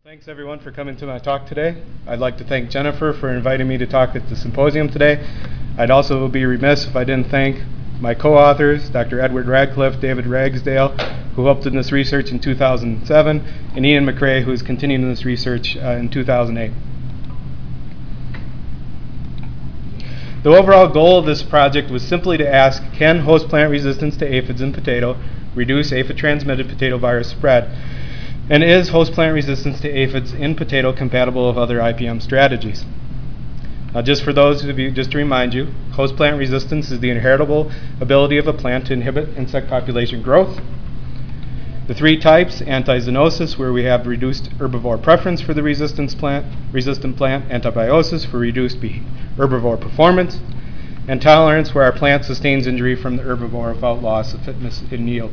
Thanks everyone for coming to my talk today. I'd like to thank Jennifer for inviting me to talk at the symposium today. I'd also be remiss if I didn't thank my co-authors, Dr. Edward Radcliffe, David Ragsdale, who helped in this research in 2007, and Ian McRae, who is continuing this research in 2008. The overall goal of this project was simply to ask, can host plant resistance to aphids in potato reduce aphid-transmitted potato virus spread? And is host plant resistance to aphids in potato compatible with other IPM strategies? Just for those of you, just to remind you, host plant resistance is the inheritable ability of a plant to inhibit insect population growth. The three types: anti-zoonosis, where we have reduced herbivore preference for the resistant plant; antibiosis for reduced herbivore performance; and tolerance, where our plant sustains injury from the herbivore without loss of fitness in yield.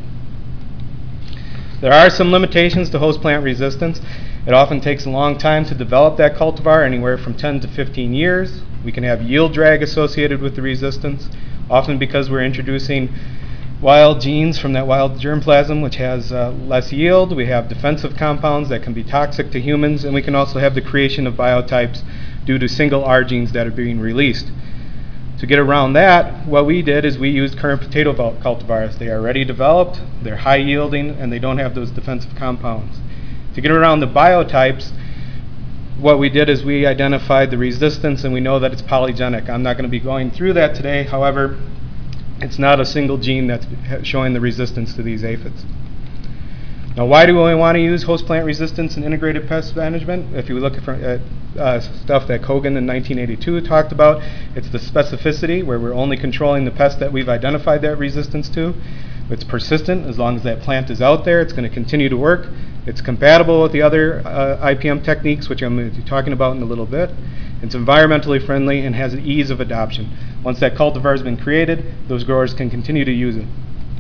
There are some limitations to host plant resistance. It often takes a long time to develop that cultivar, anywhere from 10 to 15 years. We can have yield drag associated with the resistance, often because we're introducing wild genes from that wild germplasm, which has less yield. We have defensive compounds that can be toxic to humans, and we can also have the creation of biotypes due to single R genes that are being released. To get around that, what we did is we used current potato cultivars. They are already developed, they're high yielding, and they don't have those defensive compounds. To get around the biotypes, what we did is we identified the resistance, and we know that it's polygenic. I'm not going to be going through that today. However, it's not a single gene that's showing the resistance to these aphids. Now, why do we want to use host plant resistance in integrated pest management? If you look at stuff that Kogan in 1982 talked about, it's the specificity, where we're only controlling the pests that we've identified that resistance to. It's persistent. As long as that plant is out there, it's going to continue to work. It's compatible with the other IPM techniques, which I'm going to be talking about in a little bit. It's environmentally friendly and has an ease of adoption. Once that cultivar has been created, those growers can continue to use it.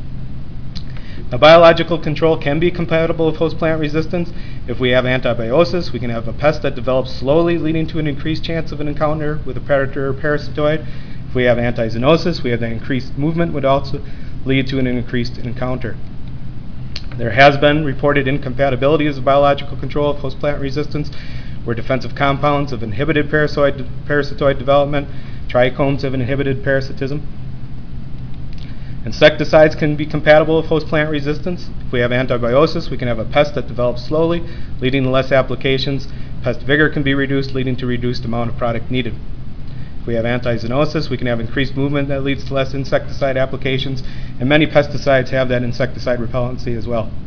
Now, biological control can be compatible with host plant resistance. If we have antibiosis, we can have a pest that develops slowly, leading to an increased chance of an encounter with a predator or parasitoid. If we have anti-zoonosis, we have the increased movement would also lead to an increased encounter. There has been reported incompatibilities of biological control of host plant resistance, where defensive compounds have inhibited parasitoid development, trichomes have inhibited parasitism. Insecticides can be compatible with host plant resistance. If we have antibiosis, we can have a pest that develops slowly, leading to less applications. Pest vigor can be reduced, leading to reduced amount of product needed. If we have anti-zoonosis, we can have increased movement that leads to less insecticide applications, and many pesticides have that insecticide repellency as well.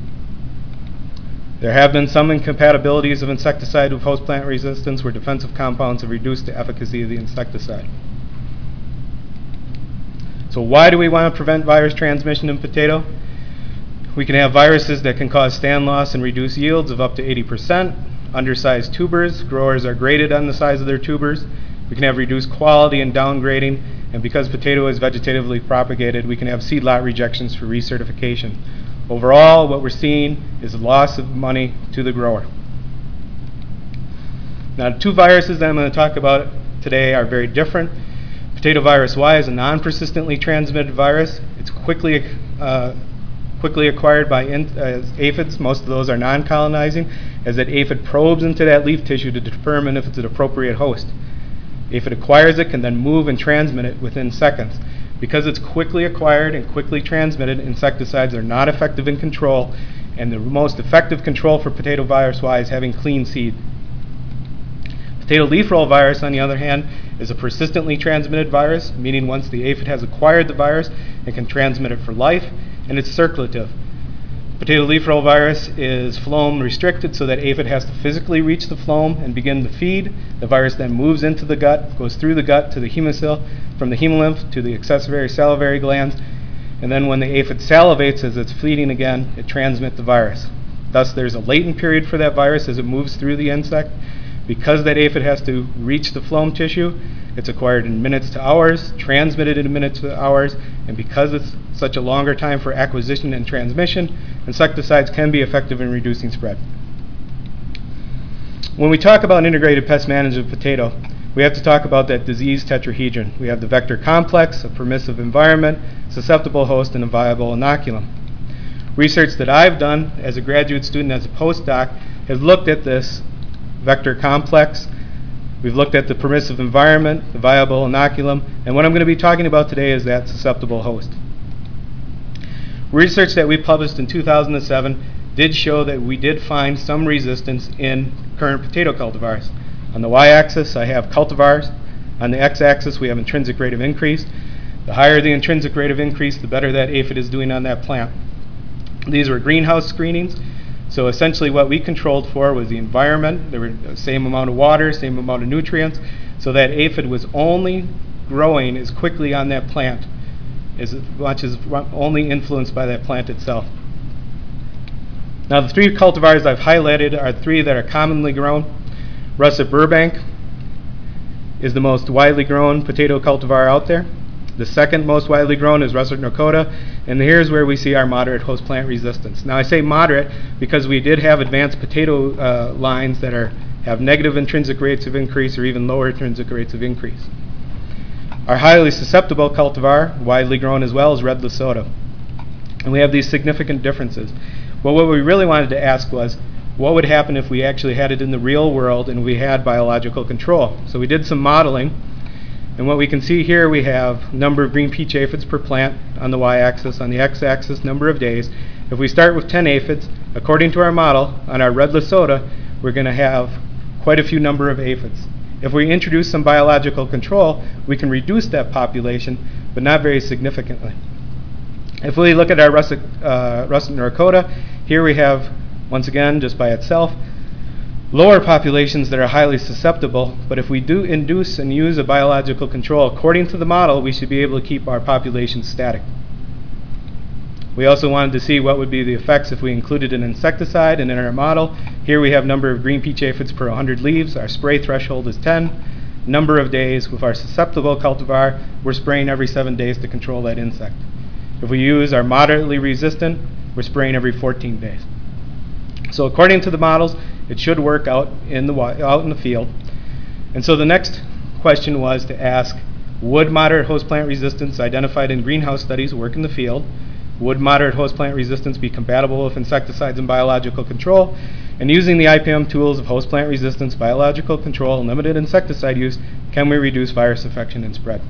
There have been some incompatibilities of insecticide with host plant resistance, where defensive compounds have reduced the efficacy of the insecticide. So why do we want to prevent virus transmission in potato? We can have viruses that can cause stand loss and reduce yields of up to 80%. Undersized tubers, growers are graded on the size of their tubers. We can have reduced quality and downgrading, and because potato is vegetatively propagated, we can have seed lot rejections for recertification. Overall, what we're seeing is a loss of money to the grower. Now, the two viruses that I'm going to talk about today are very different. Potato virus Y is a non-persistently transmitted virus. It's quickly acquired by aphids. Most of those are non-colonizing, as that aphid probes into that leaf tissue to determine if it's an appropriate host. Aphid acquires it, can then move and transmit it within seconds. Because it's quickly acquired and quickly transmitted, insecticides are not effective in control, and the most effective control for potato virus Y is having clean seed. Potato leaf roll virus, on the other hand, is a persistently transmitted virus, meaning once the aphid has acquired the virus, it can transmit it for life, and it's circulative. Potato leaf roll virus is phloem restricted, so that aphid has to physically reach the phloem and begin to feed. The virus then moves into the gut, goes through the gut to the hemosyl, from the hemolymph to the accessory salivary glands, and then when the aphid salivates as it's feeding again, it transmits the virus. Thus, there's a latent period for that virus as it moves through the insect. Because that aphid has to reach the phloem tissue, it's acquired in minutes to hours, transmitted in minutes to hours, and because it's such a longer time for acquisition and transmission, insecticides can be effective in reducing spread. When we talk about integrated pest management of potato, we have to talk about that disease tetrahedron. We have the vector complex, a permissive environment, susceptible host, and a viable inoculum. Research that I've done as a graduate student, as a postdoc, has looked at this vector complex. We've looked at the permissive environment, the viable inoculum, and what I'm going to be talking about today is that susceptible host. Research that we published in 2007 did show that we did find some resistance in current potato cultivars. On the y-axis, I have cultivars. On the x-axis, we have intrinsic rate of increase. The higher the intrinsic rate of increase, the better that aphid is doing on that plant. These were greenhouse screenings. So essentially what we controlled for was the environment. There were the same amount of water, same amount of nutrients, so that aphid was only growing as quickly on that plant as much as only influenced by that plant itself. Now the three cultivars I've highlighted are three that are commonly grown. Russet Burbank is the most widely grown potato cultivar out there. The second most widely grown is Russet Norcota, and here's where we see our moderate host plant resistance. Now I say moderate because we did have advanced potato lines that have negative intrinsic rates of increase or even lower intrinsic rates of increase. Our highly susceptible cultivar, widely grown as well, is Red Lesotho. And we have these significant differences. But what we really wanted to ask was, what would happen if we actually had it in the real world and we had biological control? So we did some modeling. And what we can see here, we have number of green peach aphids per plant on the y-axis, on the x-axis, number of days. If we start with 10 aphids, according to our model, on our Red Lesotho, we're going to have quite a few number of aphids. If we introduce some biological control, we can reduce that population, but not very significantly. If we look at our Russet Norcota, here we have, once again, just by itself, lower populations that are highly susceptible, but if we do induce and use a biological control according to the model, we should be able to keep our population static. We also wanted to see what would be the effects if we included an insecticide, and in our model, here we have number of green peach aphids per 100 leaves. Our spray threshold is 10. Number of days with our susceptible cultivar, we're spraying every 7 days to control that insect. If we use our moderately resistant, we're spraying every 14 days. So according to the models, it should work out in the field. And so the next question was to ask, would moderate host plant resistance identified in greenhouse studies work in the field? Would moderate host plant resistance be compatible with insecticides and biological control? And using the IPM tools of host plant resistance, biological control, and limited insecticide use, can we reduce virus infection and spread?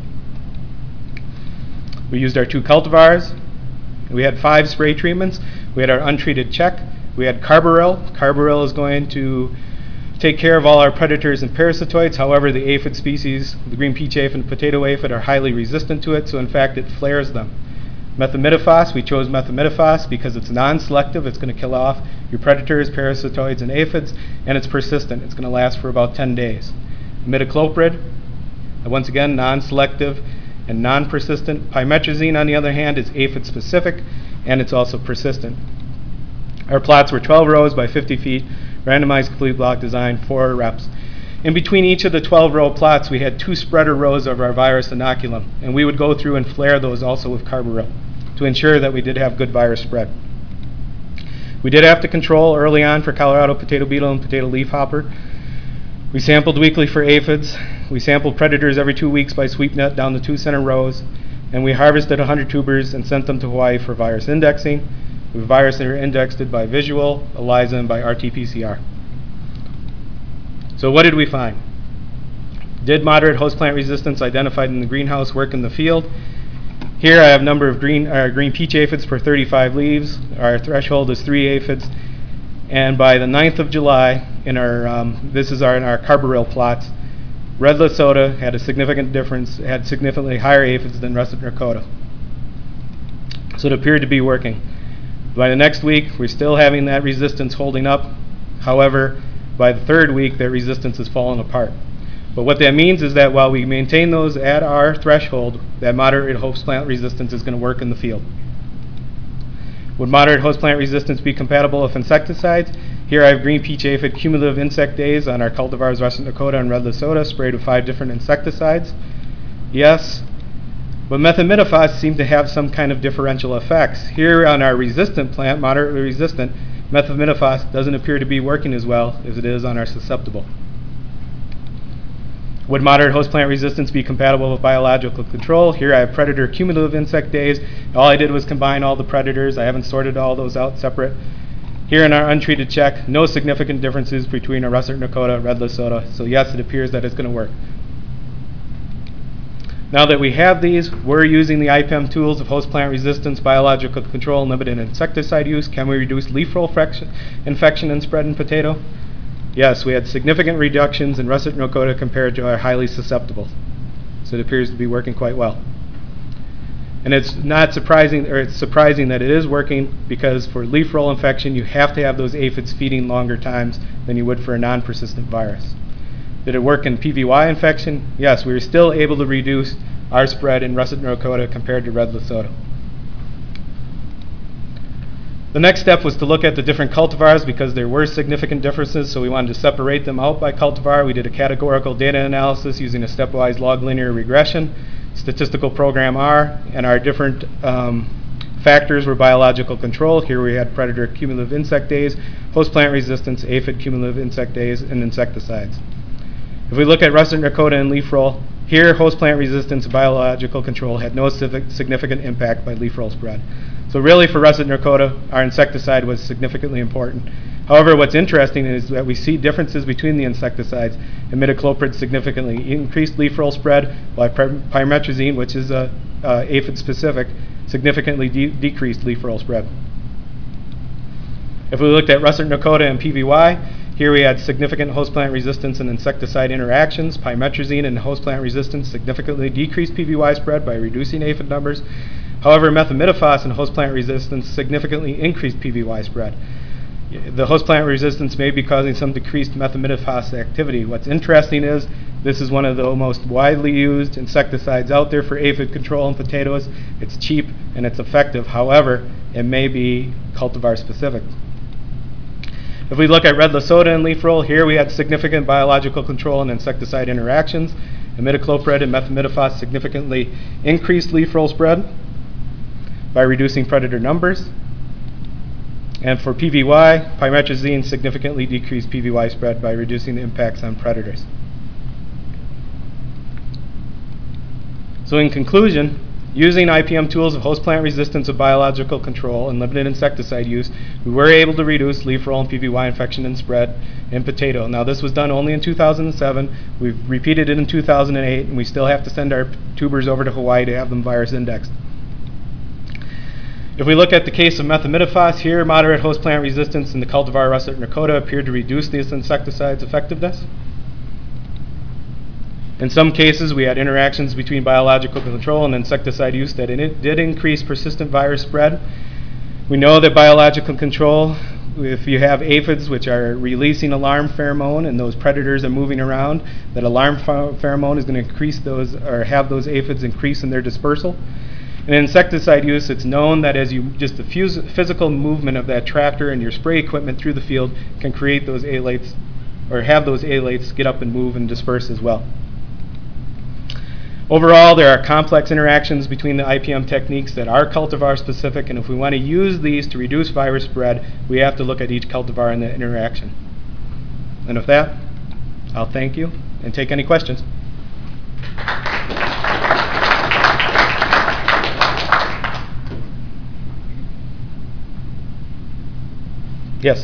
We used our two cultivars. We had 5 spray treatments. We had our untreated check. We had Carbaryl. Carbaryl is going to take care of all our predators and parasitoids. However, the aphid species, the green peach aphid and potato aphid, are highly resistant to it, so in fact it flares them. Methimidofos, we chose methimidofos because it's non-selective. It's going to kill off your predators, parasitoids, and aphids, and it's persistent. It's going to last for about 10 days. Imidacloprid, once again, non-selective and non-persistent. Pymetrozine, on the other hand, is aphid-specific, and it's also persistent. Our plots were 12 rows by 50 feet, randomized complete block design, 4 reps. In between each of the 12-row plots, we had 2 spreader rows of our virus inoculum, and we would go through and flare those also with Carbaryl to ensure that we did have good virus spread. We did have to control early on for Colorado potato beetle and potato leafhopper. We sampled weekly for aphids. We sampled predators every 2 weeks by sweep net down the 2 center rows, and we harvested 100 tubers and sent them to Hawaii for virus indexing. We virus indexed it by visual, ELISA, and by RT-PCR. So what did we find? Did moderate host plant resistance identified in the greenhouse work in the field? Here I have number of green peach aphids per 35 leaves. Our threshold is 3 aphids. And by the 9th of July, in our Carbaryl plots, Red Lesotho had a significant difference, had significantly higher aphids than Russet Norcota. So it appeared to be working. By the next week, we're still having that resistance holding up. However, by the 3rd week, that resistance has fallen apart. But what that means is that while we maintain those at our threshold, that moderate host plant resistance is going to work in the field. Would moderate host plant resistance be compatible with insecticides? Here I have green peach aphid cumulative insect days on our cultivars Russet Norcota and Red Lesotho, sprayed with 5 different insecticides. Yes, but methimidofos seemed to have some kind of differential effects. Here on our resistant plant, moderately resistant, methimidofos doesn't appear to be working as well as it is on our susceptible. Would moderate host plant resistance be compatible with biological control? Here I have predator cumulative insect days. All I did was combine all the predators. I haven't sorted all those out separate. Here in our untreated check, no significant differences between a russet Nakota, red Lesotho. So yes, it appears that it's going to work. Now that we have these, we're using the IPM tools of host plant resistance, biological control, and limited insecticide use. Can we reduce leaf roll infection and spread in potato? Yes, we had significant reductions in russet Nakota compared to our highly susceptible. So it appears to be working quite well. And it's not surprising, or it's surprising that it is working, because for leaf roll infection, you have to have those aphids feeding longer times than you would for a non-persistent virus. Did it work in PVY infection? Yes, we were still able to reduce our spread in russet Nakota compared to red Lesotho. The next step was to look at the different cultivars because there were significant differences, so we wanted to separate them out by cultivar. We did a categorical data analysis using a stepwise log linear regression, statistical program R, and our different factors were biological control. Here we had predator cumulative insect days, host plant resistance, aphid cumulative insect days, and insecticides. If we look at russet Nakota and leaf roll, here host plant resistance and biological control had no significant impact by leaf roll spread. So really for russet Nakota, our insecticide was significantly important. However, what's interesting is that we see differences between the insecticides. Imidacloprid significantly increased leaf roll spread, while pymetrozine, which is aphid specific, significantly decreased leaf roll spread. If we looked at russet Nakota and PVY, here we had significant host plant resistance and insecticide interactions. Pymetrozine and host plant resistance significantly decreased PVY spread by reducing aphid numbers. However, methimidofos and host plant resistance significantly increased PVY spread. The host plant resistance may be causing some decreased methimidofos activity. What's interesting is this is one of the most widely used insecticides out there for aphid control in potatoes. It's cheap and it's effective. However, it may be cultivar specific. If we look at red Lesotho and leaf roll, here we had significant biological control and insecticide interactions. Imidacloprid and methimidofos significantly increased leaf roll spread by reducing predator numbers. And for PVY, pymetrozine significantly decreased PVY spread by reducing the impacts on predators. So in conclusion, using IPM tools of host plant resistance of biological control and limited insecticide use, we were able to reduce leaf roll and PVY infection and spread in potato. Now this was done only in 2007. We've repeated it in 2008, and we still have to send our tubers over to Hawaii to have them virus indexed. If we look at the case of methimidofos here, moderate host plant resistance in the cultivar russet Nakota appeared to reduce this insecticide's effectiveness. In some cases, we had interactions between biological control and insecticide use that did increase persistent virus spread. We know that biological control, if you have aphids which are releasing alarm pheromone and those predators are moving around, that alarm pheromone is going to increase those, or have those aphids increase in their dispersal. In insecticide use, it's known that as you just the physical movement of that tractor and your spray equipment through the field can create those alates, or have those alates get up and move and disperse as well. Overall, there are complex interactions between the IPM techniques that are cultivar specific, and if we want to use these to reduce virus spread, we have to look at each cultivar and the interaction. And with that, I'll thank you and take any questions. Yes?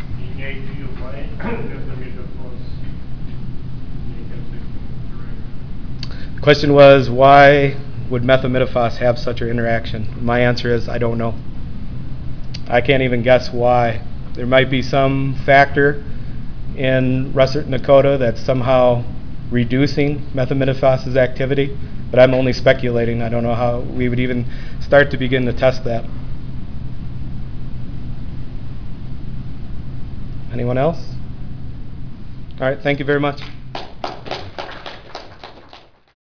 The question was, why would methimidofos have such an interaction? My answer is, I don't know. I can't even guess why. There might be some factor in russet Nakota that's somehow reducing methimidofos' activity, but I'm only speculating. I don't know how we would even start to begin to test that. Anyone else? All right, thank you very much.